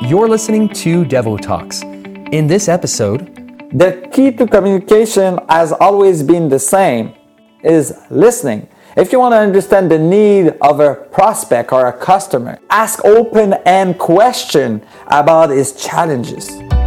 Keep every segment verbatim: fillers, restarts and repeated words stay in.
You're listening to Devo Talks. In this episode, the key to communication has always been the same, is listening. If you want to understand the need of a prospect or a customer, ask open-end questions about his challenges.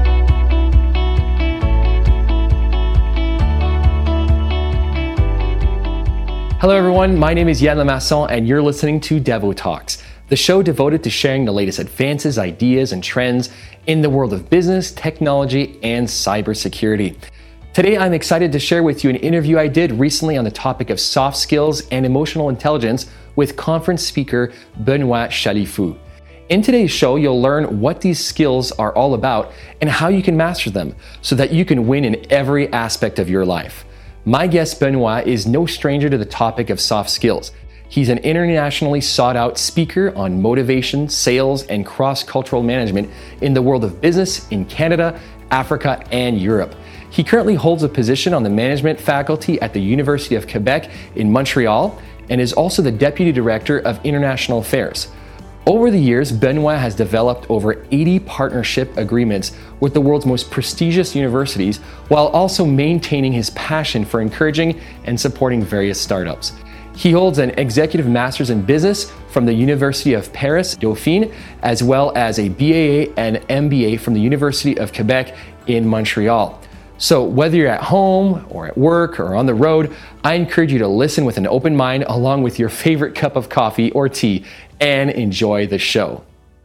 hello everyone, my name is Yann Lemasson and you're listening to Devo Talks, the show devoted to sharing the latest advances, ideas, and trends in the world of business, technology, and cybersecurity. Today, I'm excited to share with you an interview I did recently on the topic of soft skills and emotional intelligence with conference speaker Benoit Chalifou. In today's show, you'll learn what these skills are all about and how you can master them so that you can win in every aspect of your life. My guest Benoit is no stranger to the topic of soft skills. He's an internationally sought-out speaker on motivation, sales, and cross-cultural management in the world of business in Canada, Africa, and Europe. He currently holds a position on the management faculty at the University of Quebec in Montreal and is also the Deputy Director of International Affairs. Over the years, Benoit has developed over eighty partnership agreements with the world's most prestigious universities while also maintaining his passion for encouraging and supporting various startups. He holds an executive master's in business from the University of Paris, Dauphine, as well as a B A A and M B A from the University of Quebec in Montreal. So whether you're at home or at work or on the road, I encourage you to listen with an open mind along with your favorite cup of coffee or tea and enjoy the show.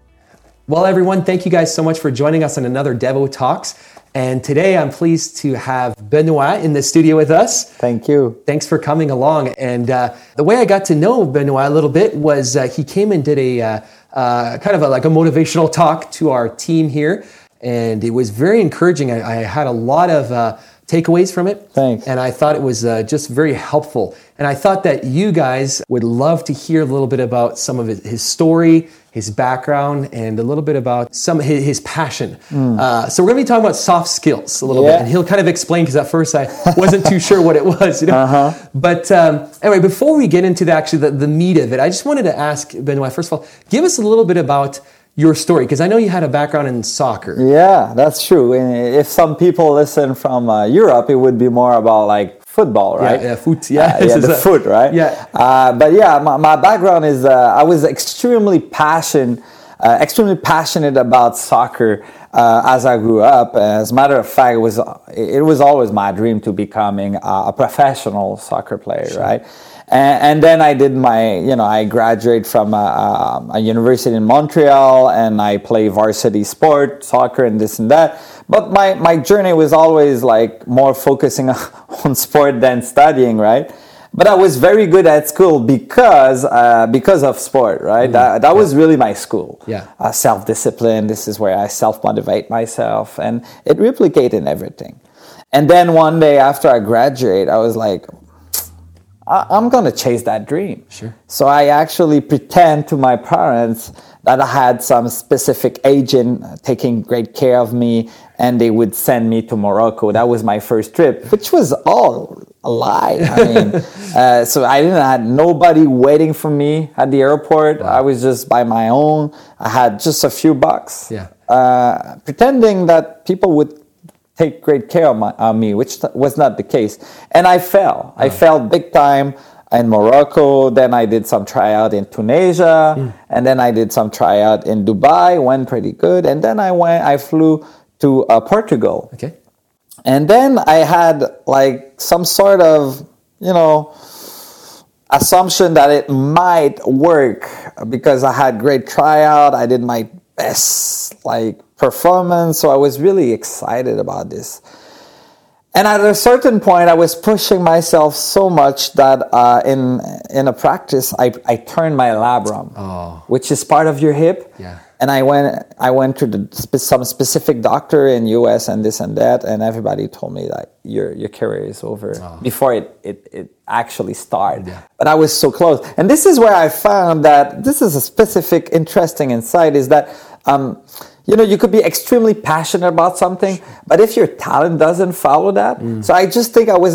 Well, everyone, thank you guys so much for joining us on another Devo Talks. And today I'm pleased to have Benoit in the studio with us. Thank you. Thanks for coming along. And uh, the way I got to know Benoit a little bit was uh, he came and did a uh, uh, kind of a, like a motivational talk to our team here. And it was very encouraging. I, I had a lot of uh, takeaways from it. Thanks. And I thought it was uh, just very helpful. And I thought that you guys would love to hear a little bit about some of his, his story, his background, and a little bit about some of his, his passion. Mm. Uh, so we're going to be talking about soft skills a little yeah. bit. And he'll kind of explain, because at first I wasn't too sure what it was. You know? Uh-huh. But um, anyway, before we get into the, actually the, the meat of it, I just wanted to ask Benoit, first of all, give us a little bit about your story, because I know you had a background in soccer. Yeah, that's true. And if some people listen from uh, Europe, it would be more about like football, right? Yeah, yeah foot. Yeah, uh, yeah the a, foot, right? Yeah. Uh, but yeah, my, my background is uh, I was extremely passionate, uh, extremely passionate about soccer uh, as I grew up. As a matter of fact, it was it was always my dream to becoming a, a professional soccer player, sure. right? And, and then I did my, you know, I graduated from a, a, a university in Montreal, and I play varsity sport, soccer, and this and that. But my, my journey was always like more focusing on sport than studying, right? But I was very good at school because uh, because of sport, right? Mm, that that yeah. was really my school. Yeah, uh, self-discipline. This is where I self-motivate myself, and it replicated everything. And then one day after I graduated, I was like, I'm going to chase that dream. Sure. So I actually pretend to my parents that I had some specific agent taking great care of me, and they would send me to Morocco. That was my first trip, which was all a lie. I mean, uh, so I didn't have nobody waiting for me at the airport. Wow. I was just by my own. I had just a few bucks. Yeah. Uh, pretending that people would take great care of, my, of me, which was not the case. And I fell. Oh. I fell big time in Morocco. Then I did some tryout in Tunisia. Mm. And then I did some tryout in Dubai. Went pretty good. And then I went, I flew to uh, Portugal. Okay. And then I had like some sort of, you know, assumption that it might work because I had great tryout. I did my best, like, performance, so I was really excited about this. And at a certain point, I was pushing myself so much that uh, in in a practice, I, I turned my labrum, oh. which is part of your hip. Yeah. And I went I went to the, some specific doctor in U S and this and that, and everybody told me that your your career is over oh. before it, it, it actually started. Yeah. But I was so close. And this is where I found that this is a specific, interesting insight, is that um, you know, you could be extremely passionate about something, but if your talent doesn't follow that, mm. so I just think I was an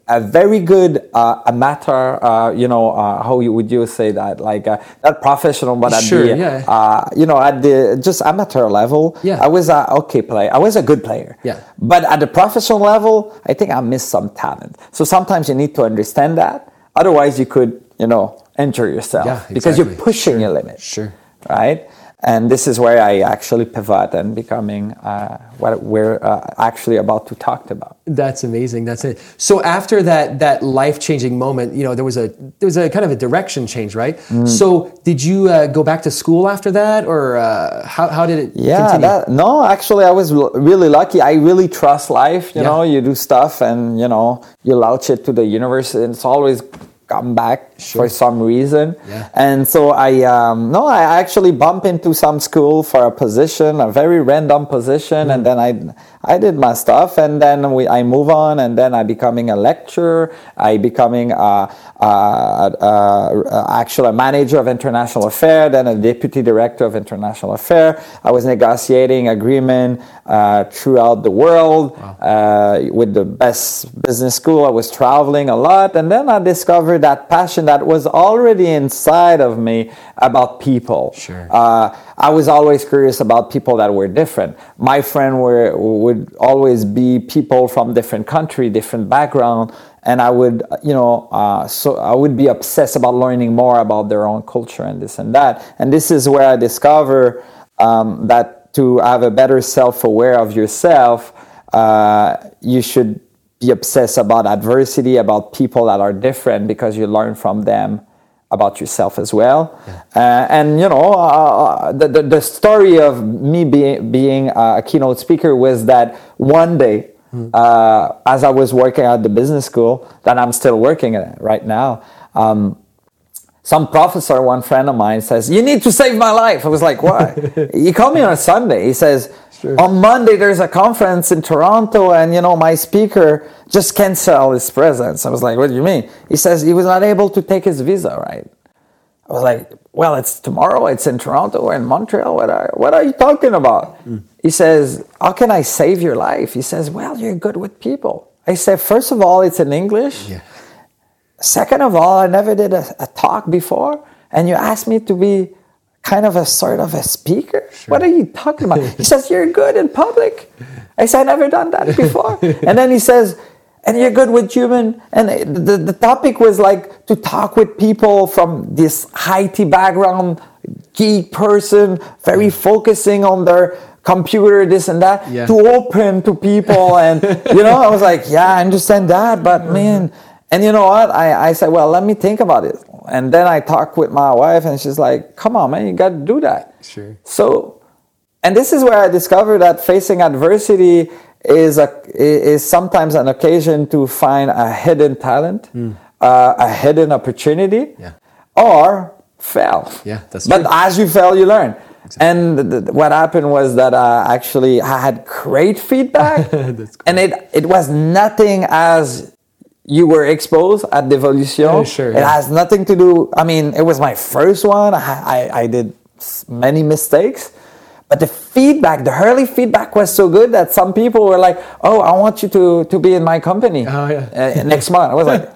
a very good uh, amateur, uh, you know, uh, how you, would you say that? Like, uh, not professional, but at sure, the, yeah. uh, you know, at the just amateur level, yeah. I was a okay player. I was a good player. Yeah. But at the professional level, I think I missed some talent. So sometimes you need to understand that. Otherwise, you could, you know, injure yourself yeah, exactly. because you're pushing sure. your limit. Sure. Right? And this is where I actually pivot and becoming uh, what we're uh, actually about to talk about. That's amazing. That's it. So after that that life-changing moment, you know, there was a there was a kind of a direction change, right? Mm. So did you uh, go back to school after that, or uh, how how did it? Yeah, continue? That, no, actually, I was l- really lucky. I really trust life. You yeah. know, you do stuff, and you know, you launch it to the universe, and it's always come back sure. for some reason. Yeah. And so I, um, no, I actually bumped into some school for a position, a very random position. Mm. And then I, I did my stuff, and then we, I move on, and then I becoming a lecturer. I becoming a, a, a, a actual a manager of international affairs, then a deputy director of international affairs. I was negotiating agreement uh, throughout the world wow. uh, with the best business school. I was traveling a lot, and then I discovered that passion that was already inside of me about people. Sure. Uh, I was always curious about people that were different. My friend were would always be people from different country, different background, and I would, you know, uh, so I would be obsessed about learning more about their own culture and this and that. And this is where I discover um, that to have a better self-aware of yourself, uh, you should be obsessed about adversity, about people that are different, because you learn from them about yourself as well. Yeah. Uh, and, you know, uh, the, the the story of me being, being a keynote speaker was that one day, mm. uh, as I was working at the business school, that I'm still working at right now, um, some professor, one friend of mine, says, "You need to save my life." I was like, "Why?" He called me on a Sunday. He says, sure. "On Monday, there's a conference in Toronto, and, you know, my speaker just canceled his presence." I was like, "What do you mean?" He says he was not able to take his visa, right? I was like, "Well, it's tomorrow. It's in Toronto or in Montreal. What are, what are you talking about?" Mm. He says, "How can I save your life?" He says, "Well, you're good with people." I said, "First of all, it's in English. Yeah. Second of all, I never did a, a talk before, and you asked me to be kind of a sort of a speaker? Sure. What are you talking about?" He says, "You're good in public." I said, "I've never done that before." And then he says, "And you're good with human." And the, the topic was like to talk with people from this I T background, geek person, very focusing on their computer, this and that, yeah. to open to people. And, you know, I was like, yeah, I understand that, but man... And you know what? I, I said, well, let me think about it. And then I talked with my wife, and she's like, come on, man, you got to do that. Sure. So, and this is where I discovered that facing adversity is a is sometimes an occasion to find a hidden talent, mm. uh, a hidden opportunity, yeah. or fail. Yeah, that's but true. As you fail, you learn. Exactly. And th- th- what happened was that uh, actually I had great feedback, that's cool. And it it was nothing as you were exposed at Devolution. Yeah, sure, it yeah. has nothing to do, I mean, it was my first one. I, I, I did many mistakes, but the feedback, the early feedback was so good that some people were like, "Oh, I want you to, to be in my company oh, yeah. uh, next month." I was like,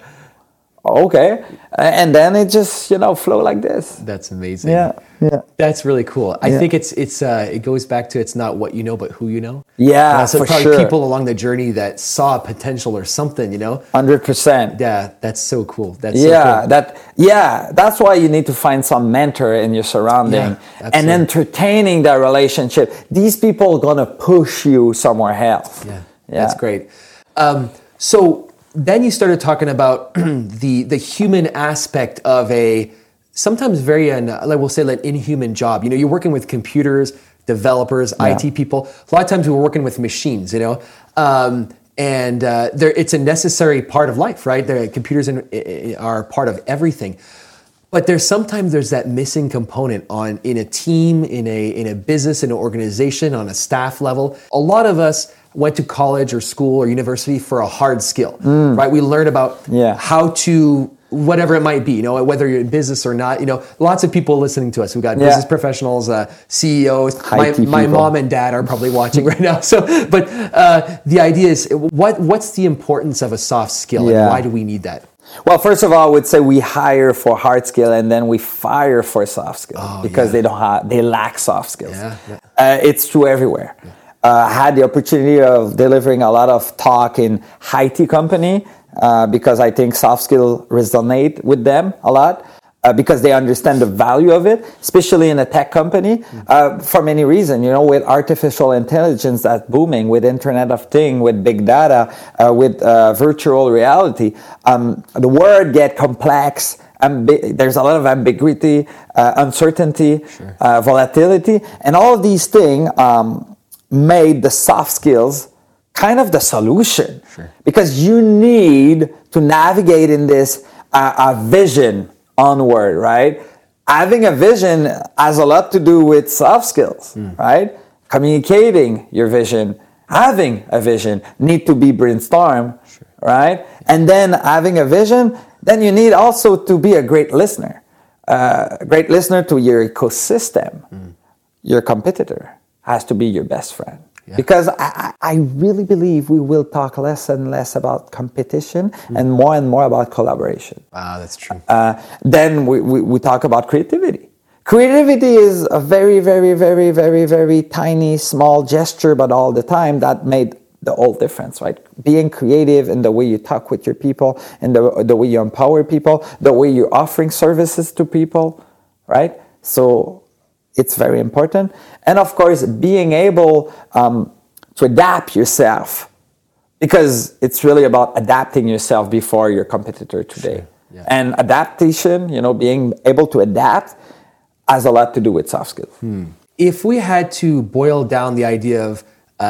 okay. And then it just, you know, flow like this. That's amazing. Yeah. Yeah. That's really cool. I yeah. think it's it's uh, it goes back to it's not what you know, but who you know. Yeah, uh, so for probably sure. people along the journey that saw potential or something, you know. one hundred percent. Yeah, that's so cool. That's yeah, so cool. that yeah, that's why you need to find some mentor in your surrounding yeah, and entertaining that relationship. These people are gonna push you somewhere else. Yeah, yeah. That's great. Um, so then you started talking about the the human aspect of a sometimes very, un, like we'll say, like inhuman job. You know, you're working with computers, developers, yeah. I T people. A lot of times we're working with machines, you know, um, and uh, it's a necessary part of life, right? The computers in, are part of everything. But there's sometimes there's that missing component on in a team, in a in a business, in an organization, on a staff level. A lot of us went to college or school or university for a hard skill, mm. right? We learn about yeah. how to whatever it might be, you know, whether you're in business or not, you know, lots of people listening to us. We've got yeah. business professionals, uh, C E Os. My, my mom and dad are probably watching right now. So, but uh, the idea is, what what's the importance of a soft skill, yeah. and why do we need that? Well, first of all, I would say we hire for hard skill and then we fire for soft skills oh, because yeah. they don't have, they lack soft skills. Yeah, yeah. Uh, it's true everywhere. Yeah. Uh, I had the opportunity of delivering a lot of talk in I T company uh, because I think soft skills resonate with them a lot. Uh, because they understand the value of it, especially in a tech company, uh, for many reasons. You know, with artificial intelligence that's booming, with Internet of Things, with big data, uh, with uh, virtual reality, um, the world get complex. Ambi- there's a lot of ambiguity, uh, uncertainty, sure. uh, volatility, and all of these things um, made the soft skills kind of the solution. Sure. Because you need to navigate in this uh, a vision onward, right? Having a vision has a lot to do with soft skills, mm. right? Communicating your vision, having a vision need to be brainstormed, sure. right? And then having a vision, then you need also to be a great listener, uh, a great listener to your ecosystem. Mm. Your competitor has to be your best friend. Yeah. Because I, I really believe we will talk less and less about competition mm. and more and more about collaboration. Wow, that's true. Uh, then we, we, we talk about creativity. Creativity is a very, very, very, very, very tiny, small gesture, but all the time that made the whole difference, right? Being creative in the way you talk with your people, in the, the way you empower people, the way you're offering services to people, right? So it's very important. And of course, being able um, to adapt yourself, because it's really about adapting yourself before your competitor today. Sure. Yeah. And adaptation, you know, being able to adapt has a lot to do with soft skills. Hmm. If we had to boil down the idea of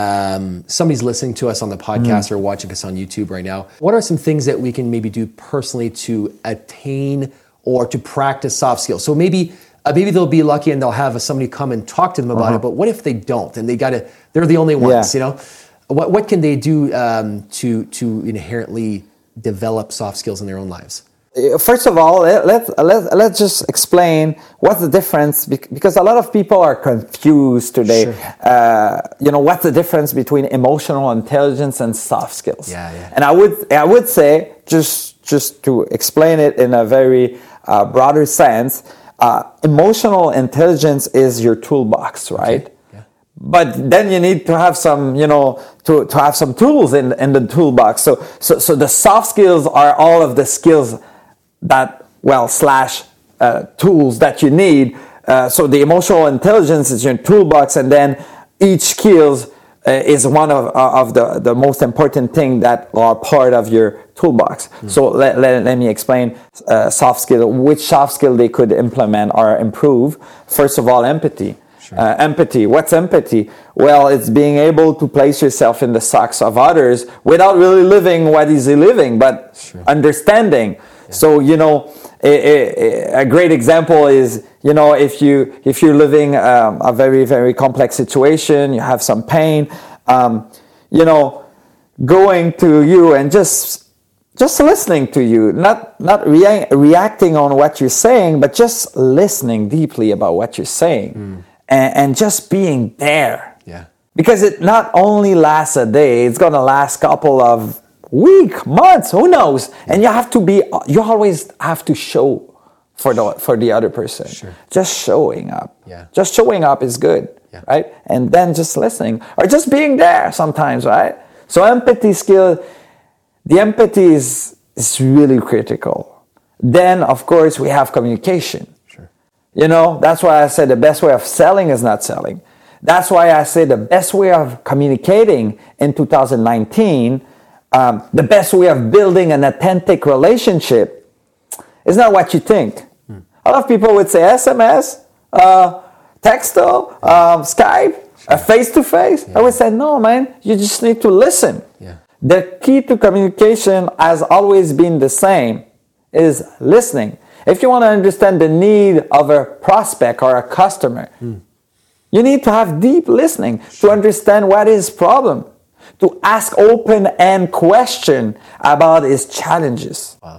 um, somebody's listening to us on the podcast mm. or watching us on YouTube right now, what are some things that we can maybe do personally to attain or to practice soft skills? So maybe Uh, maybe they'll be lucky and they'll have somebody come and talk to them about uh-huh. it. But what if they don't and they got to? They're the only ones. Yeah. You know, what what can they do um, to to inherently develop soft skills in their own lives? First of all, let's let's let's just explain what's the difference, because a lot of people are confused today. Sure. Uh, you know, what's the difference between emotional intelligence and soft skills? Yeah, yeah. And I would I would say just just to explain it in a very uh, broader sense. Uh, emotional intelligence is your toolbox, right? Okay. Yeah. But then you need to have some, you know, to, to have some tools in, in the toolbox. So, so, so the soft skills are all of the skills that, well, slash uh, tools that you need. Uh, so the emotional intelligence is your toolbox, and then each skills uh, is one of of the, the most important thing that are part of your toolbox. Mm. So let, let, let me explain uh, soft skill, which soft skill they could implement or improve. First of all, empathy. Sure. Uh, empathy. What's empathy? Well, it's being able to place yourself in the socks of others without really living what is he living, but sure. understanding. Yeah. So, you know, a, a, a great example is, you know, if you if you're living um, a very very complex situation, you have some pain, um, you know, going to you and just just listening to you, not not rea- reacting on what you're saying, but just listening deeply about what you're saying, mm. and, and just being there. Yeah. Because it not only lasts a day, it's gonna last a couple of weeks, months, who knows? And you have to be, you always have to show for the for the other person. Sure. Just showing up. Yeah. Just showing up is good, yeah. right? And then just listening or just being there sometimes, right? So empathy skill, the empathy is is really critical. Then of course we have communication. Sure. You know, that's why I said the best way of selling is not selling. That's why I say the best way of communicating in two thousand nineteen, um, the best way of building an authentic relationship is not what you think. Hmm. A lot of people would say S M S, uh, texto, um, Skype, uh, face-to-face. Yeah. I would say, no, man, you just need to listen. Yeah. The key to communication has always been the same, is listening. If you want to understand the need of a prospect or a customer, hmm. you need to have deep listening to understand what his problem, to ask open-end question about his challenges. Wow, yeah.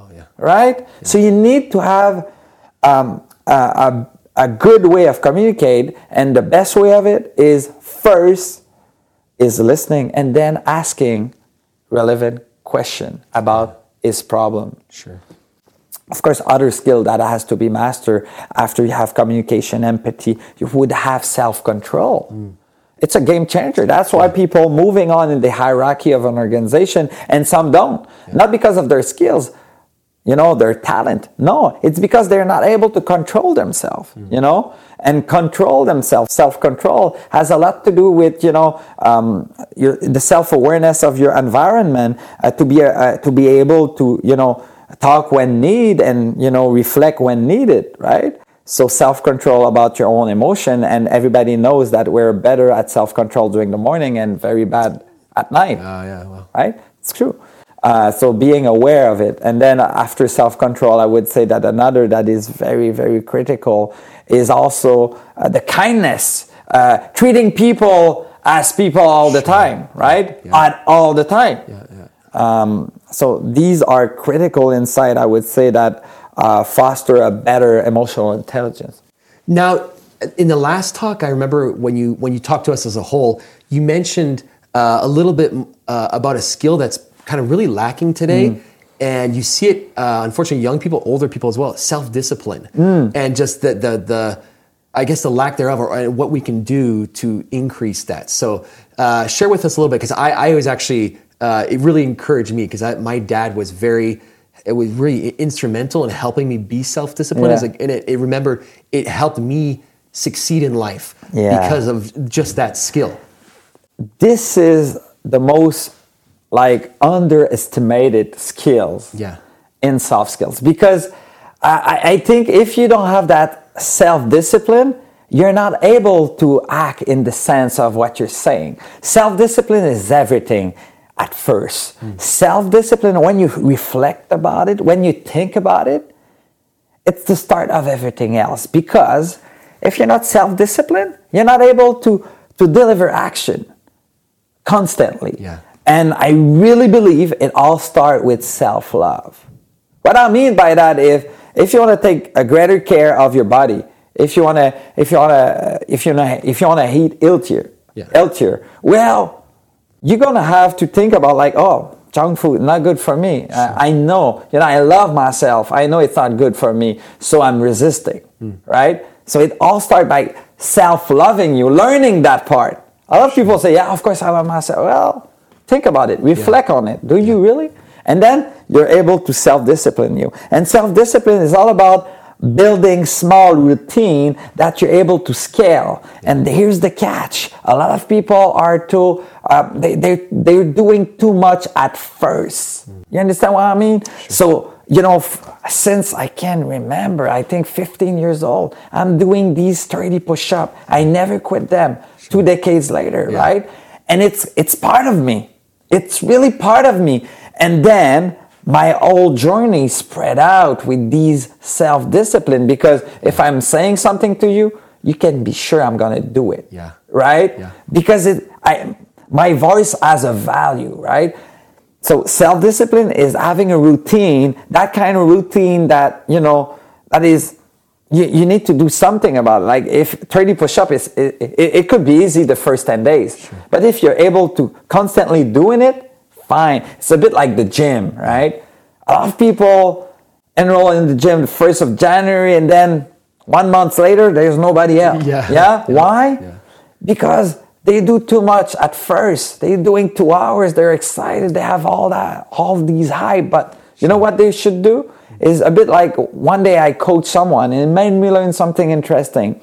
right? Yeah. So you need to have um, a, a, a good way of communicate, and the best way of it is first is listening and then asking relevant question about his problem. Sure. Of course, other skill that has to be mastered after you have communication, empathy, you would have self-control. Mm. It's a game changer. That's why people moving on in the hierarchy of an organization, and some don't. Yeah. Not because of their skills, you know, their talent. No, it's because they're not able to control themselves, mm. you know, and control themselves. Self-control has a lot to do with, you know, um, your, the self-awareness of your environment, uh, to be uh, to be able to, you know, talk when need and, you know, reflect when needed, right? So self-control about your own emotion, and everybody knows that we're better at self-control during the morning and very bad at night. Oh, uh, yeah, well. Right? It's true. Uh, so being aware of it. And then after self-control, I would say that another that is very, very critical is also uh, the kindness. Uh, treating people as people all the time, right? Yeah. At all the time. Yeah, yeah. Um, so these are critical insight, I would say, that uh, foster a better emotional intelligence. Now, in the last talk, I remember when you when you talked to us as a whole, you mentioned uh, a little bit uh, about a skill that's kind of really lacking today, mm. and you see it, uh, unfortunately, young people, older people as well, self-discipline, mm. and just the the the I guess the lack thereof, or what we can do to increase that. So, uh, share with us a little bit, because I, I was actually. Uh, it really encouraged me, because my dad was very, it was really instrumental in helping me be self-disciplined. Yeah. As a, and it, it remember, it helped me succeed in life yeah. because of just that skill. This is the most like underestimated skills yeah. in soft skills, because I, I think if you don't have that self-discipline, you're not able to act in the sense of what you're saying. Self-discipline is everything. At first, mm. self-discipline, when you reflect about it, when you think about it, it's the start of everything else. Because if you're not self-disciplined, you're not able to, to deliver action constantly. Yeah. And I really believe it all starts with self-love. What I mean by that is, if you want to take a greater care of your body, if you want to, if you want to, if you want to, if you want to eat healthier, yeah. healthier, well. You're going to have to think about like, oh, junk food, not good for me. Sure. I, I know, you know, I love myself. I know it's not good for me. So I'm resisting, mm. right? So it all starts by self-loving you, learning that part. A lot of people say, yeah, of course I love myself. Well, think about it. Reflect yeah. on it. Do yeah. you really? And then you're able to self-discipline you. And self-discipline is all about building small routine that you're able to scale. And here's the catch. A lot of people are too, uh, they, they, they're doing too much at first. You understand what I mean? Sure. So, you know, f- since I can remember, I think fifteen years old, I'm doing these thirty push-ups. I never quit them. Sure. Two decades later, yeah. right? And it's it's part of me. It's really part of me. And then my whole journey spread out with these self-discipline, because if I'm saying something to you, you can be sure I'm going to do it. Yeah. Right? Yeah. Because it, I, my voice has a value, right? So self-discipline is having a routine, that kind of routine that, you know, that is, you, you need to do something about it. Like if thirty push-up is, it, it, it could be easy the first ten days. Sure. But if you're able to constantly doing it, fine. It's a bit like the gym, right? A lot of people enroll in the gym the first of January, and then one month later, there's nobody else. Yeah. Yeah? yeah. Why? Yeah. Because they do too much at first. They're doing two hours. They're excited. They have all that, all these hype. But you know what they should do? Is a bit like one day I coached someone, and it made me learn something interesting.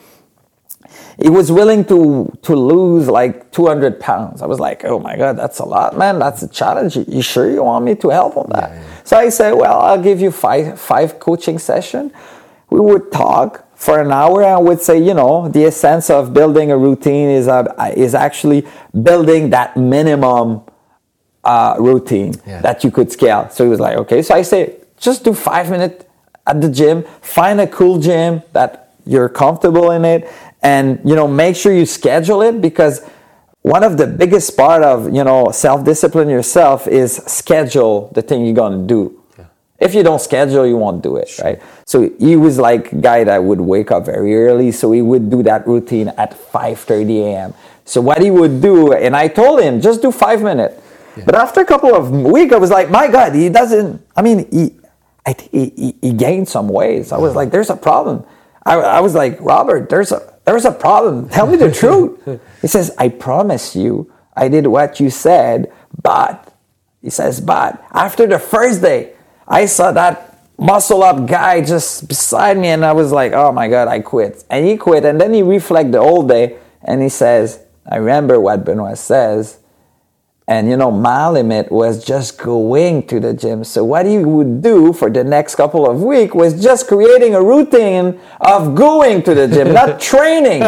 He was willing to to lose like two hundred pounds. I was like, oh my God, that's a lot, man. That's a challenge. You sure you want me to help on that? Yeah, yeah. So I said, well, I'll give you five five coaching sessions. We would talk for an hour, and I would say, you know, the essence of building a routine is uh, is actually building that minimum uh, routine yeah. that you could scale. So he was like, okay. So I say, just do five minutes at the gym. Find a cool gym that you're comfortable in it. And, you know, make sure you schedule it, because one of the biggest part of, you know, self-discipline yourself is schedule the thing you're going to do. Yeah. If you don't schedule, you won't do it, sure. right? So he was like a guy that would wake up very early. So he would do that routine at five thirty a.m. So what he would do, and I told him, just do five minutes. Yeah. But after a couple of weeks, I was like, my God, he doesn't, I mean, he, I think he, he gained some weight. I was like, there's a problem. I, I was like, Robert, there's a, there's a problem. Tell me the truth. He says, I promise you, I did what you said, but, he says, but after the first day, I saw that muscle up guy just beside me and I was like, oh my God, I quit. And he quit and then he reflected the whole day and he says, I remember what Benoit says. And you know, my limit was just going to the gym. So what he would do for the next couple of weeks was just creating a routine of going to the gym, not training.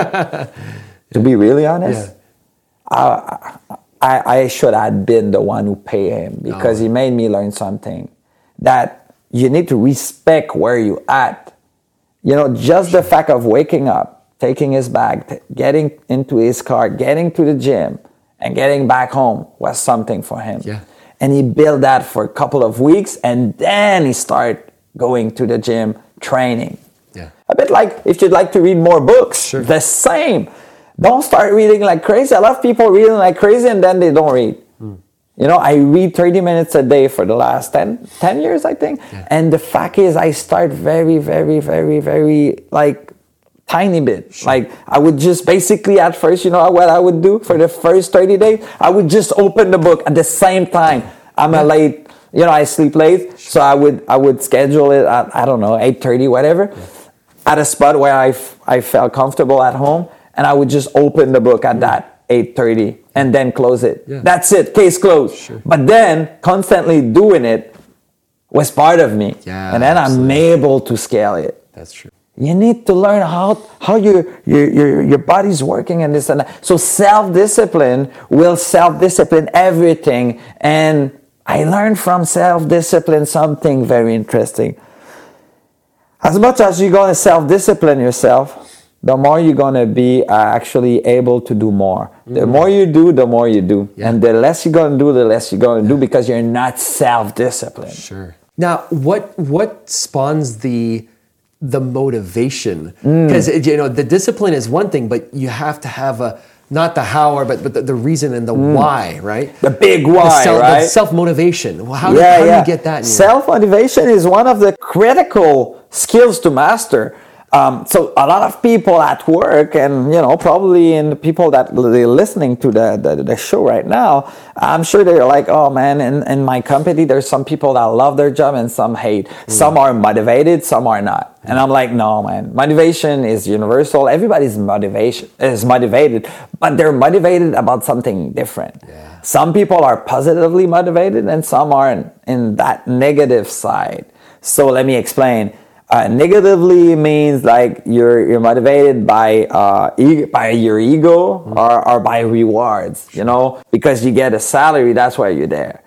To be really honest, yeah. I, I, I should have been the one who paid him because oh. he made me learn something. That you need to respect where you at. You know, just the fact of waking up, taking his bag, getting into his car, getting to the gym, and getting back home was something for him. Yeah. And he built that for a couple of weeks, and then he started going to the gym, training. Yeah. A bit like if you'd like to read more books, sure. the same. Don't start reading like crazy. A lot of people reading like crazy, and then they don't read. Mm. You know, I read thirty minutes a day for the last ten, ten years, I think. Yeah. And the fact is, I start very, very, very, very, like, tiny bit. Sure. Like, I would just basically at first, you know what I would do for the first thirty days? I would just open the book at the same time. I'm a late, you know, I sleep late. Sure. So I would I would schedule it at, I don't know, eight thirty, whatever, yeah. at a spot where I, f- I felt comfortable at home. And I would just open the book at that eight thirty and then close it. Yeah. That's it, case closed. Sure. But then constantly doing it was part of me. Yeah, and then absolutely. I'm able to scale it. That's true. You need to learn how, how your, your, your, your body's working and this and that. So self-discipline will self-discipline everything. And I learned from self-discipline something very interesting. As much as you're going to self-discipline yourself, the more you're going to be uh, actually able to do more. Mm-hmm. The more you do, the more you do. Yeah. And the less you're going to do, the less you're going to yeah. do because you're not self-disciplined. Sure. Now, what what spawns the the motivation? Because, mm. you know, the discipline is one thing, but you have to have a, not the how, or, but, but the, the reason and the mm. why, right? The big why, the self, right? The self-motivation. Well, how, yeah, do, how yeah. do you get that? Self-motivation is one of the critical skills to master. Um, so a lot of people at work and, you know, probably in the people that they're listening to the, the, the show right now, I'm sure they're like, oh man, in, in my company, there's some people that love their job and some hate. Mm. Some are motivated, some are not. Mm. And I'm like, no, man, motivation is universal. Everybody's motivation is motivated, but they're motivated about something different. Yeah. Some people are positively motivated and some are in, in that negative side. So let me explain. Uh, negatively means like you're you're motivated by uh e- by your ego mm. or, or by rewards, you know, because you get a salary, that's why you're there.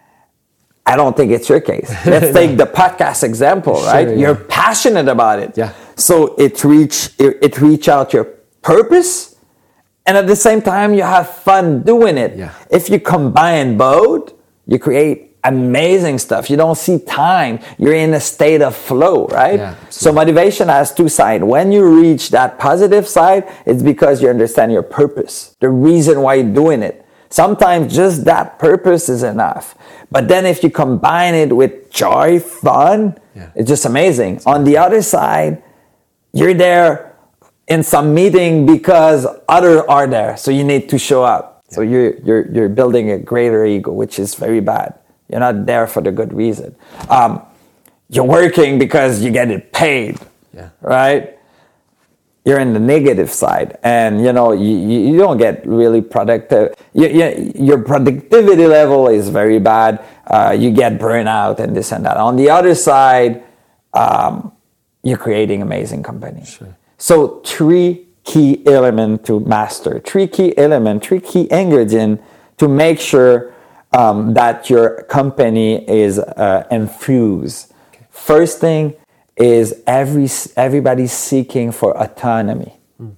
I don't think it's your case. Let's take the podcast example, sure, right? Yeah. You're passionate about it, yeah. So it reach it, it reach out your purpose, and at the same time you have fun doing it. Yeah. If you combine both, you create amazing stuff. You don't see time. You're in a state of flow, right? Yeah, so motivation has two sides. When you reach that positive side, it's because you understand your purpose, the reason why you're doing it. Sometimes just that purpose is enough. But then if you combine it with joy, fun, yeah. it's just amazing. On the other side, you're there in some meeting because others are there, so you need to show up. Yeah. So you're you're you're building a greater ego, which is very bad. You're not there for the good reason. Um, you're working because you get it paid, yeah. right? You're in the negative side, and you know you, you don't get really productive. You, you, your productivity level is very bad. Uh, you get burnout and this and that. On the other side, um, you're creating amazing companies. Sure. So three key elements to master, three key elements, three key ingredients to make sure Um, that your company is uh, infused. Okay. First thing is every everybody seeking for autonomy. Mm.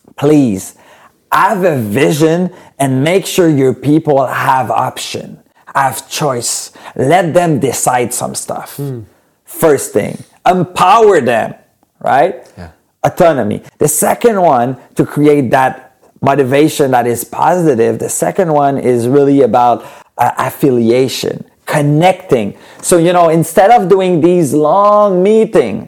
Please have a vision and make sure your people have option. have choice. Let them decide some stuff. Mm. First thing, empower them, right? Yeah. Autonomy. The second one, to create that motivation that is positive, the second one is really about uh, affiliation, connecting. So, you know, instead of doing these long meetings,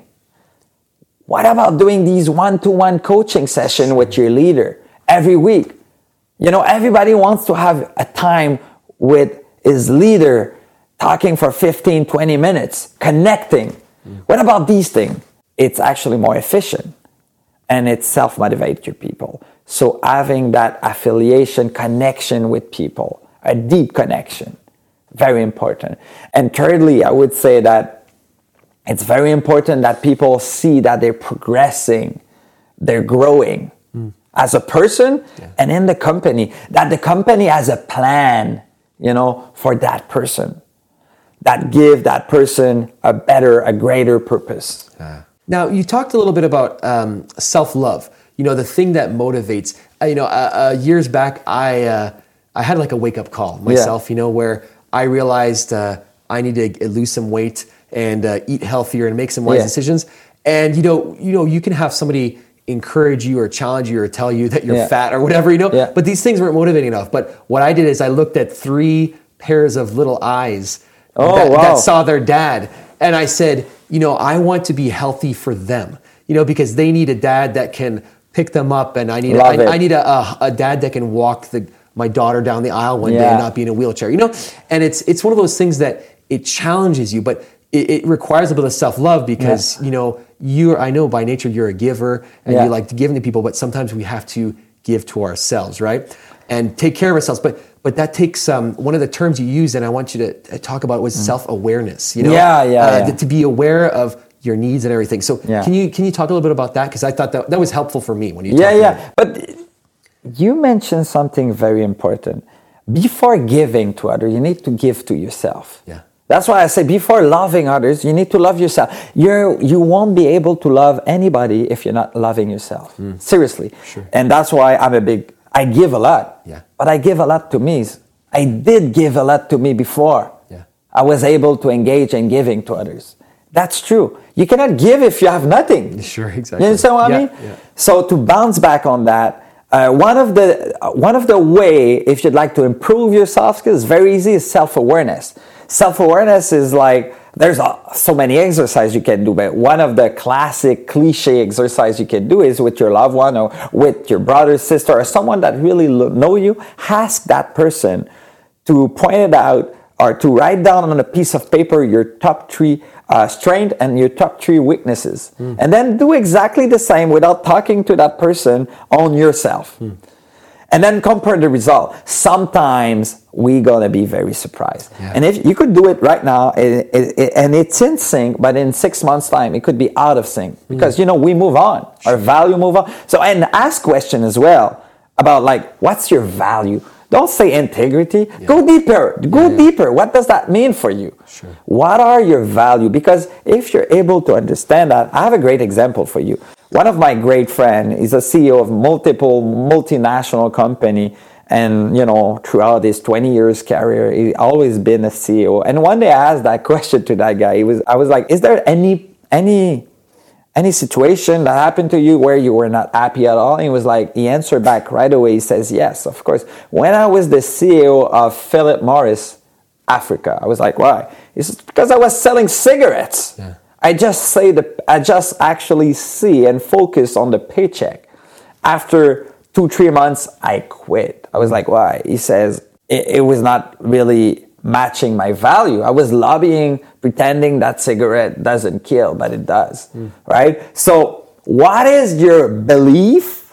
what about doing these one-to-one coaching session with your leader every week? You know, everybody wants to have a time with his leader talking for fifteen, twenty minutes, connecting. Mm. What about these things? It's actually more efficient and it self-motivates your people. So having that affiliation, connection with people, a deep connection, very important. And thirdly, I would say that it's very important that people see that they're progressing, they're growing mm. as a person yeah. and in the company, that the company has a plan, you know, for that person, that give that person a better, a greater purpose. Uh, now, you talked a little bit about um, self-love, you know, the thing that motivates. Uh, you know, uh, uh, years back, I uh, I had like a wake-up call myself, yeah. you know, where I realized uh, I need to lose some weight and uh, eat healthier and make some wise yeah. decisions. And you know, you know, you can have somebody encourage you or challenge you or tell you that you're yeah. fat or whatever, you know. Yeah. But these things weren't motivating enough. But what I did is I looked at three pairs of little eyes oh, that, wow. that saw their dad, and I said, you know, I want to be healthy for them, you know, because they need a dad that can pick them up, and I need Love a, I, it. I need a, a, a dad that can walk the my daughter down the aisle one yeah. day and not be in a wheelchair, you know. And it's it's one of those things that it challenges you, but it, it requires a bit of self-love because, yeah. you know, you're, I know by nature you're a giver and yeah. you like to give to people, but sometimes we have to give to ourselves, right? And take care of ourselves. But but that takes, um, one of the terms you used, and I want you to talk about, was mm. self-awareness, you know? Yeah, yeah, uh, yeah. To be aware of your needs and everything. So yeah. can you can you talk a little bit about that? Because I thought that, that was helpful for me when you Yeah, talked yeah. about it. But you mentioned something very important. Before giving to others, you need to give to yourself. Yeah. That's why I say before loving others, you need to love yourself. You're, you won't be able to love anybody if you're not loving yourself. Mm. Seriously. Sure. And that's why I'm a big, I give a lot. Yeah. But I give a lot to me. I did give a lot to me before. Yeah. I was able to engage in giving to others. That's true. You cannot give if you have nothing. Sure, exactly. You understand what yeah, I mean? Yeah. So to bounce back on that, uh, one of the uh, one of the way, if you'd like to improve your soft skills, very easy, is self-awareness. Self-awareness is like, there's uh, so many exercises you can do, but one of the classic cliche exercise you can do is with your loved one or with your brother, sister, or someone that really lo- know you. Ask that person to point it out or to write down on a piece of paper your top three uh, strengths and your top three weaknesses. Mm. And then do exactly the same without talking to that person on yourself. Mm. And then compare the result. Sometimes we're going to be very surprised. Yeah. And if you could do it right now, it, it, it, and it's in sync, but in six months' time, it could be out of sync. Because, mm. you know, we move on. Sure. Our value move on. So, and ask question as well about, like, what's your value? Don't say integrity. Yeah. Go deeper. Go yeah, yeah. deeper. What does that mean for you? Sure. What are your value? Because if you're able to understand that, I have a great example for you. One of my great friends is a C E O of multiple multinational company, and you know, throughout his twenty years career, he always been a C E O. And one day I asked that question to that guy. He was, I was like, "Is there any any any situation that happened to you where you were not happy at all?" And he was like, he answered back right away. He says, "Yes, of course. When I was the C E O of Philip Morris Africa." I was like, "Why?" He says, "Because I was selling cigarettes." Yeah. I just say the, I just actually see and focus on the paycheck. After two, three months, I quit. I was like, why? He says, it, it was not really matching my value. I was lobbying, pretending that cigarette doesn't kill, but it does, mm. right? So what is your belief,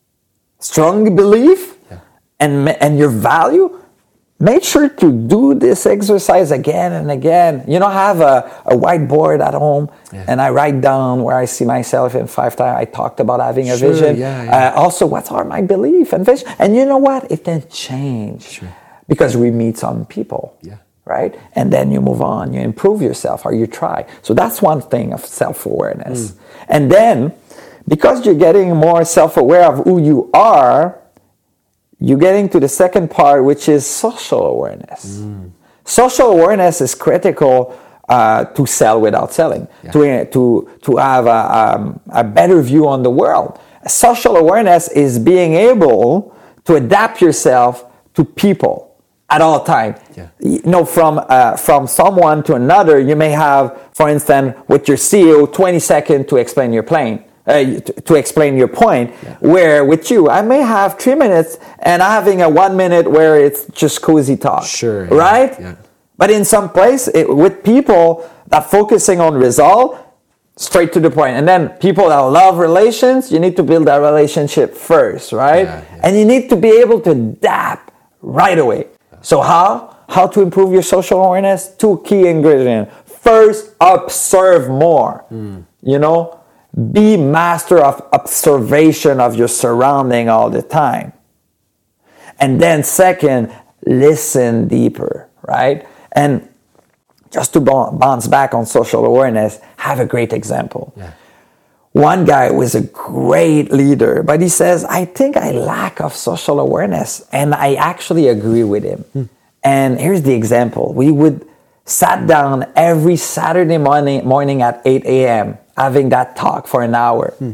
strong belief, yeah. and, and your value? Make sure to do this exercise again and again. You know, I have a, a whiteboard at home, yeah. and I write down where I see myself in five times. I talked about having a sure, vision. Yeah, yeah. Uh, also, what are my beliefs and vision? And you know what? It can change sure. because we meet some people, yeah. right? And then you move on, you improve yourself, or you try. So that's one thing of self-awareness. Mm. And then, because you're getting more self-aware of who you are, you're getting to the second part, which is social awareness. Mm. Social awareness is critical uh, to sell without selling, yeah. to, to, to have a, um, a better view on the world. Social awareness is being able to adapt yourself to people at all times. Yeah. You know, from uh, from someone to another, you may have, for instance, with your C E O, twenty seconds to explain your plane, uh, to, to explain your point. Yeah. Where with you, I may have three minutes and having a one minute where it's just cozy talk. Sure. Right. Yeah. But in some place, it, with people that focusing on result, straight to the point. And then people that love relations, you need to build that relationship first, right? Yeah, yeah. And you need to be able to adapt right away. So how? How to improve your social awareness? Two key ingredients. First, observe more. Mm. You know, be master of observation of your surrounding all the time. And then second, listen deeper, right? And just to bounce back on social awareness, have a great example. Yeah. One guy was a great leader, but he says, I think I lack of social awareness. And I actually agree with him. Hmm. And here's the example. We would sat down every Saturday morning, morning at eight a.m. having that talk for an hour. Hmm.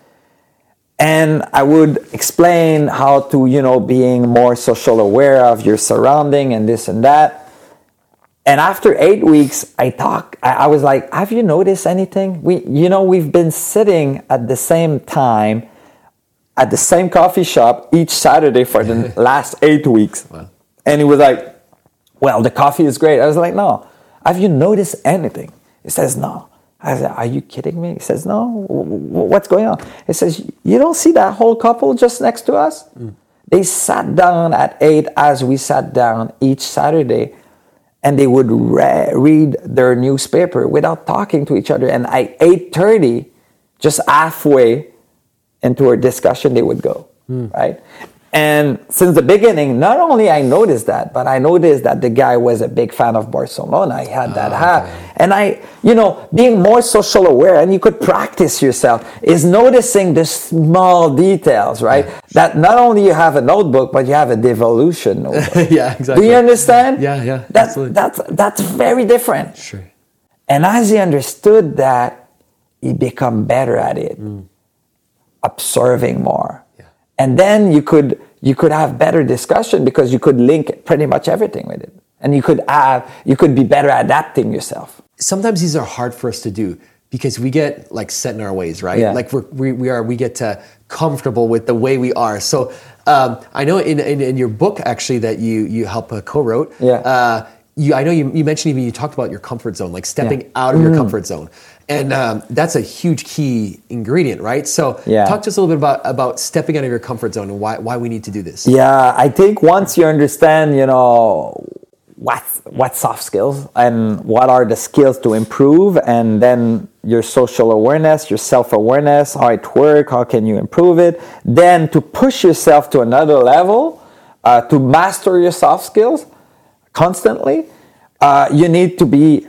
And I would explain how to, you know, being more social aware of your surrounding and this and that. And after eight weeks, I talk. I, I was like, "Have you noticed anything? We, you know, we've been sitting at the same time, at the same coffee shop each Saturday for the last eight weeks." Wow. And he was like, "Well, the coffee is great." I was like, "No. Have you noticed anything?" He says, "No." I said, "Are you kidding me?" He says, "No. What's going on?" He says, "You don't see that whole couple just next to us? Mm. They sat down at eight as we sat down each Saturday." And they would re- read their newspaper without talking to each other. And at eight thirty, just halfway into our discussion, they would go, mm. right? And since the beginning, not only I noticed that, but I noticed that the guy was a big fan of Barcelona. I had that oh, hat. Okay. And I, you know, being more social aware, and you could practice yourself, is noticing the small details, right? Yeah. That not only you have a notebook, but you have a devolution notebook. Yeah, exactly. Do you understand? Yeah, yeah, that, absolutely. That's, that's very different. Sure. And as he understood that, he became better at it, mm. observing more. And then you could you could have better discussion because you could link pretty much everything with it, and you could have you could be better adapting yourself. Sometimes these are hard for us to do because we get like set in our ways, right? Yeah. Like we're, we we are we get uh, comfortable with the way we are. So um, I know in, in in your book actually that you you help uh, co-wrote. Yeah. Uh, you I know you you mentioned even you talked about your comfort zone, like stepping yeah. out of your mm. comfort zone. And um, that's a huge key ingredient, right? So yeah. talk to us a little bit about, about stepping out of your comfort zone and why, why we need to do this. Yeah, I think once you understand, you know, what, what soft skills and what are the skills to improve, and then your social awareness, your self-awareness, how it works, how can you improve it, then to push yourself to another level, uh, to master your soft skills constantly, uh, you need to be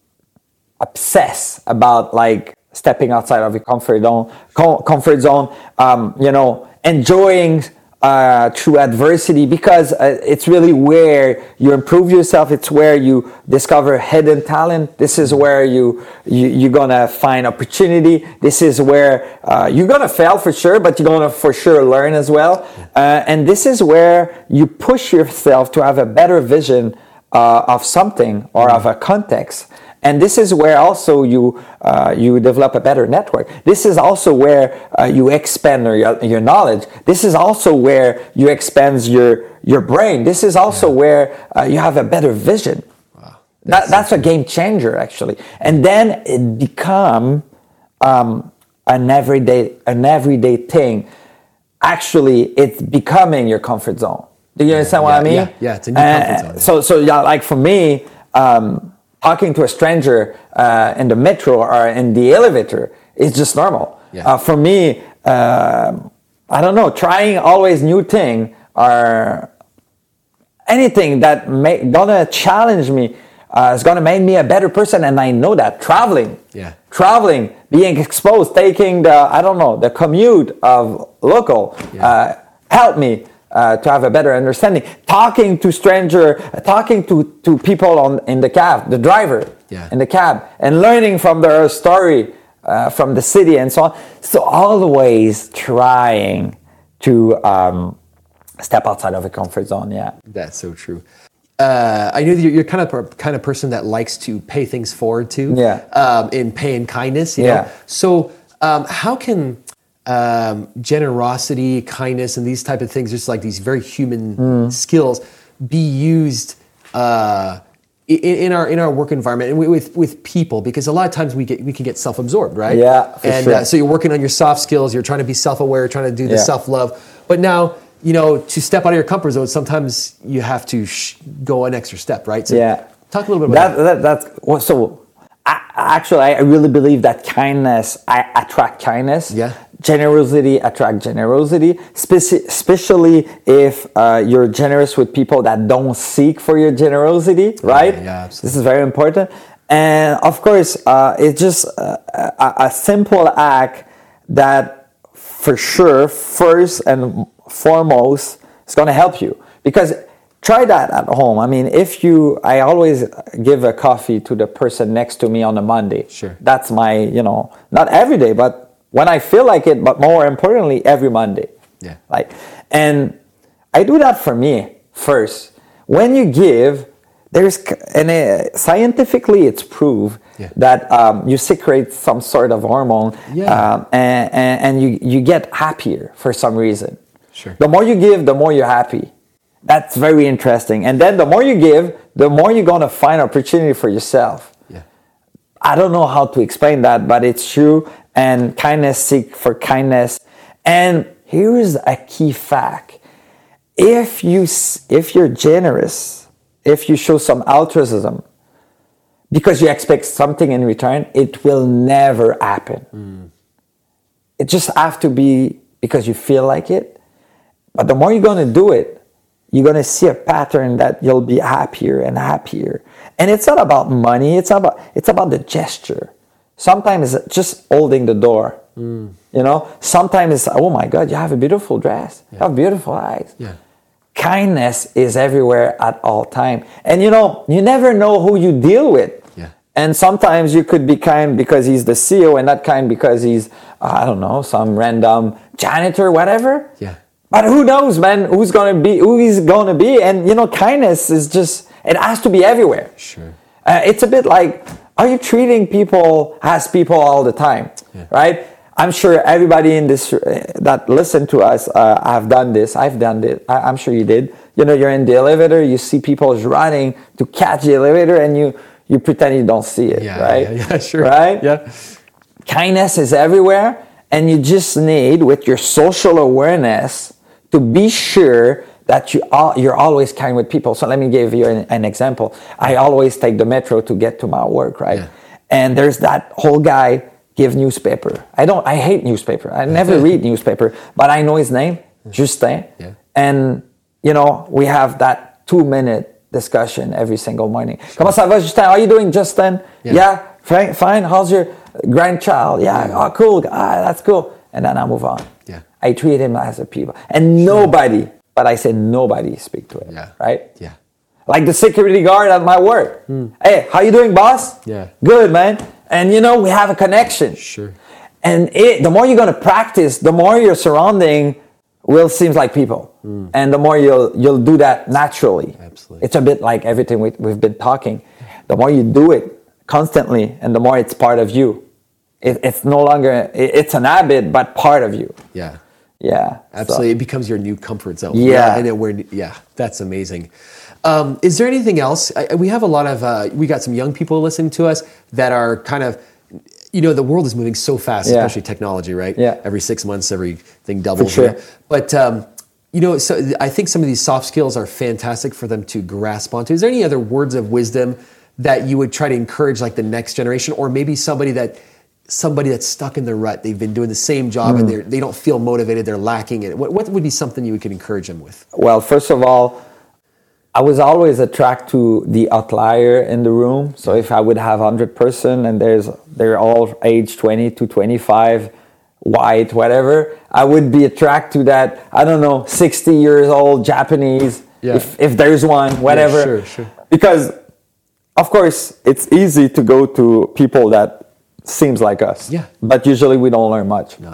obsess about like stepping outside of your comfort zone, com- comfort zone, um, you know, enjoying uh, through adversity, because uh, it's really where you improve yourself. It's where you discover hidden talent. This is where you, you you're gonna find opportunity. This is where uh, you're gonna fail for sure, but you're gonna for sure learn as well. Uh, and this is where you push yourself to have a better vision uh, of something or of a context. And this is where also you uh, you develop a better network. This is also where uh, you expand your, your knowledge. This is also where you expand your your brain. This is also yeah. where uh, you have a better vision. Wow. That's, that, that's a game changer, actually. And then it become um, an everyday an everyday thing. Actually, it's becoming your comfort zone. Do you understand yeah, what yeah, I mean? Yeah, yeah, it's a new comfort zone. Uh, so so yeah, like for me. Um, Talking to a stranger uh, in the metro or in the elevator is just normal. Yeah. Uh, for me, uh, I don't know, trying always new thing or anything that may gonna challenge me uh, is gonna make me a better person, and I know that. Traveling, yeah, traveling, being exposed, taking the I don't know the commute of local yeah. uh, help me uh, to have a better understanding. Talking to stranger, uh, talking to, to people on in the cab, the driver yeah. in the cab, and learning from their story uh, from the city and so on. So always trying to um, step outside of a comfort zone. Yeah, that's so true. Uh, I know that you're kind of kind of person that likes to pay things forward too. Yeah. Um, in pay and kindness. You yeah. know? So um, how can um, generosity, kindness, and these type of things, just like these very human mm. skills, be used uh, in, in our in our work environment and with with people? Because a lot of times we get we can get self-absorbed, right? Yeah. For and sure. uh, so you're working on your soft skills. You're trying to be self-aware, trying to do the yeah. self-love, but now. You know, to step out of your comfort zone, sometimes you have to sh- go an extra step, right? So yeah. Talk a little bit about that. that. that that's well, so. I, actually, I really believe that kindness I attract kindness. Yeah. Generosity attract generosity, speci- especially if uh, you're generous with people that don't seek for your generosity, right? Yeah, yeah, absolutely. This is very important. And of course, uh, it's just uh, a, a simple act that, for sure, first and foremost, it's going to help you, because try that at home. I mean, if you, I always give a coffee to the person next to me on a Monday. Sure. That's my, you know, not every day, but when I feel like it, but more importantly, every Monday. Yeah. Like, and I do that for me first. When you give, there's, and uh, scientifically it's proved yeah. that um, you secrete some sort of hormone yeah. um, and, and, and you, you get happier for some reason. Sure. The more you give, the more you're happy. That's very interesting. And then the more you give, the more you're going to find opportunity for yourself. Yeah. I don't know how to explain that, but it's true. And kindness seek for kindness. And here is a key fact. If, you, if you're generous, if you show some altruism, because you expect something in return, it will never happen. Mm. It just has to be because you feel like it. But the more you're going to do it, you're going to see a pattern that you'll be happier and happier. And it's not about money. It's about it's about the gesture. Sometimes it's just holding the door. Mm. You know, sometimes it's, oh my God, you have a beautiful dress. Yeah. You have beautiful eyes. Yeah. Kindness is everywhere at all time. And you know, you never know who you deal with. Yeah. And sometimes you could be kind because he's the C E O and not kind because he's, uh, I don't know, some random janitor, whatever. Yeah. But who knows, man, who's going to be, who he's going to be. And, you know, kindness is just, it has to be everywhere. Sure. Uh, it's a bit like, are you treating people as people all the time, yeah. right? I'm sure everybody in this, uh, that listen to us, uh, have done this. I've done it. I, I'm sure you did. You know, you're in the elevator, you see people running to catch the elevator and you, you pretend you don't see it, yeah, right? Yeah, yeah, sure. Right? Yeah. Kindness is everywhere. And you just need, with your social awareness, to be sure that you are, you're always kind with people. So let me give you an, an example. I always take the metro to get to my work, right? Yeah. And there's that whole guy give newspaper. I don't, I hate newspaper. I never read newspaper, but I know his name, Justin. Yeah. And, you know, we have that two minute discussion every single morning. Sure. Comment ça va, Justin? How are you doing, Justin? Yeah, yeah? Fine, fine. How's your grandchild? Yeah, yeah. Oh, cool. Ah, that's cool. And then I move on. Yeah. I treat him as a people. And nobody, but I said nobody speak to him, yeah. right? Yeah. Like the security guard at my work. Mm. Hey, how you doing, boss? Yeah. Good, man. And you know, we have a connection. Sure. And it, the more you're going to practice, the more your surrounding will seem like people. Mm. And the more you'll you'll do that naturally. Absolutely. It's a bit like everything we, we've been talking. The more you do it constantly, and the more it's part of you. It, it's no longer, it, it's an habit, but part of you. Yeah. Yeah. Absolutely. So. It becomes your new comfort zone. Yeah. yeah and it, we're, yeah, that's amazing. Um, is there anything else? I, we have a lot of, uh, we got some young people listening to us that are kind of, you know, the world is moving so fast, yeah. especially technology, right? Yeah. Every six months, everything doubles. For sure. Right? But, um, you know, so I think some of these soft skills are fantastic for them to grasp onto. Is there any other words of wisdom that you would try to encourage like the next generation, or maybe somebody that, somebody that's stuck in the rut, they've been doing the same job mm. and they they don't feel motivated, they're lacking it. What, what would be something you could encourage them with? Well, first of all, I was always attracted to the outlier in the room. So if I would have one hundred person and there's they're all age twenty to twenty-five, white, whatever, I would be attracted to that, I don't know, sixty years old Japanese, yeah. if, if there's one, whatever. Yeah, sure, sure. Because, of course, it's easy to go to people that seems like us. Yeah. But usually we don't learn much. No.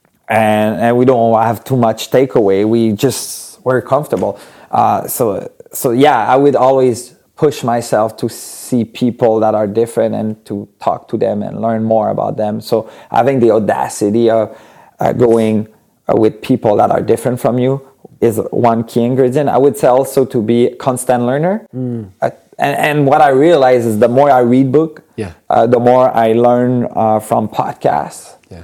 And, and we don't have too much takeaway. We just, we're comfortable. Uh, so, so, yeah, I would always push myself to see people that are different and to talk to them and learn more about them. So having the audacity of uh, going uh, with people that are different from you is one key ingredient. I would say also to be a constant learner. Mm. Uh, and, and what I realize is the more I read book, yeah. uh, the more I learn uh, from podcasts yeah.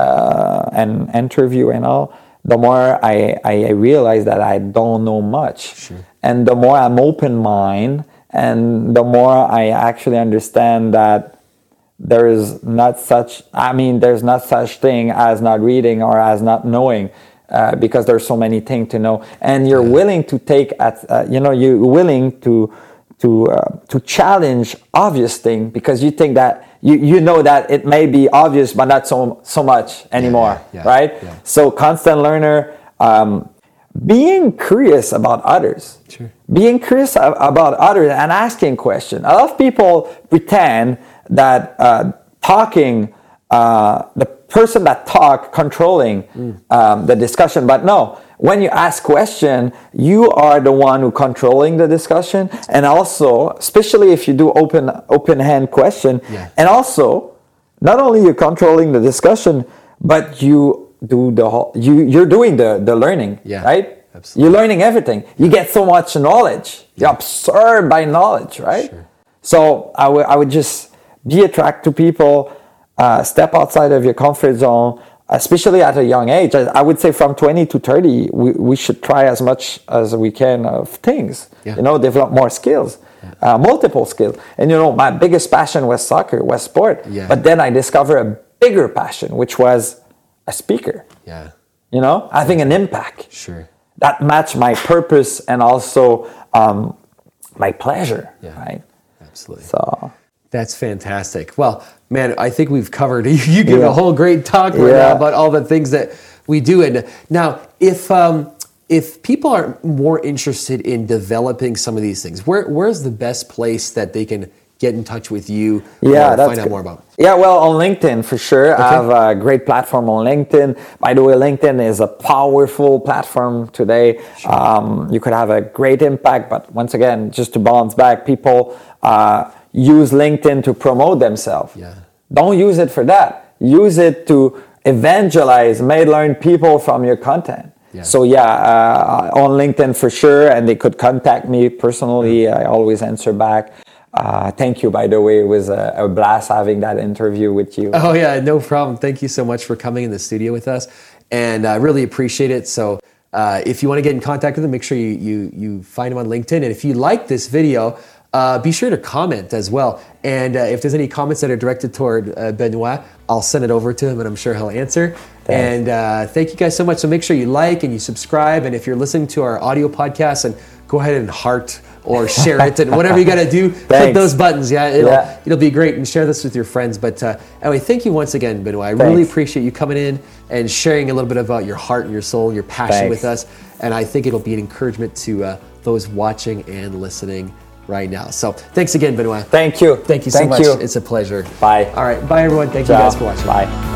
uh, and interview and all, the more I, I realize that I don't know much. Sure. And the more I'm open-minded, and the more I actually understand that there is not such, I mean, there's not such thing as not reading or as not knowing, uh, because there's so many things to know. And you're yeah. willing to take, at, uh, you know, you're willing to to uh, to challenge obvious thing because you think that, you, you know that it may be obvious, but not so, so much anymore, yeah, yeah, right? Yeah. So constant learner, um, being curious about others. Sure. Being curious about others and asking questions. A lot of people pretend that uh, talking, uh, the person that talk controlling mm. um, the discussion, but no. When you ask question, you are the one who controlling the discussion, and also, especially if you do open open hand question, yeah. and also, not only you're controlling the discussion, but you do the whole, you you're doing the the learning, yeah. right? Absolutely. You're learning everything. You get so much knowledge. You're absorbed by knowledge, right? Sure. So I would I would just be attracted to people, uh, step outside of your comfort zone, especially at a young age. I, I would say from twenty to thirty, we, we should try as much as we can of things. Yeah. You know, develop more skills, yeah. uh, multiple skills. And you know, my biggest passion was soccer, was sport. Yeah. But then I discovered a bigger passion, which was a speaker. Yeah. You know, having an impact. Sure. That matched my purpose and also um, my pleasure, yeah, right? Absolutely. So that's fantastic. Well, man, I think we've covered. You give yeah. a whole great talk right yeah. now about all the things that we do. And now, if um, if people are more interested in developing some of these things, where where's the best place that they can get in touch with you yeah, or that's find out good. more about? Yeah, well, on LinkedIn for sure. Okay. I have a great platform on LinkedIn. By the way, LinkedIn is a powerful platform today. Sure. Um, you could have a great impact, but once again, just to bounce back, people uh, use LinkedIn to promote themselves. Yeah. Don't use it for that. Use it to evangelize, may learn people from your content. Yeah. So yeah, uh, on LinkedIn for sure, and they could contact me personally. I always answer back. Uh, thank you, by the way. It was a, a blast having that interview with you. Oh, yeah, no problem. Thank you so much for coming in the studio with us. And I really appreciate it. So uh, if you want to get in contact with him, make sure you, you, you find him on LinkedIn. And if you like this video, uh, be sure to comment as well. And uh, if there's any comments that are directed toward uh, Benoit, I'll send it over to him and I'm sure he'll answer. Thanks. And uh, thank you guys so much. So make sure you like and you subscribe. And if you're listening to our audio podcast, and go ahead and heart or share it and whatever you got to do, click those buttons. Yeah it'll, yeah, it'll be great, and share this with your friends. But uh, anyway, thank you once again, Benoit. I Thanks. really appreciate you coming in and sharing a little bit about your heart and your soul and your passion Thanks. with us. And I think it'll be an encouragement to uh, those watching and listening right now. So thanks again, Benoit. Thank you. Thank you so Thank much. You. It's a pleasure. Bye. All right. Bye, everyone. Thank Ciao. you guys for watching. Bye.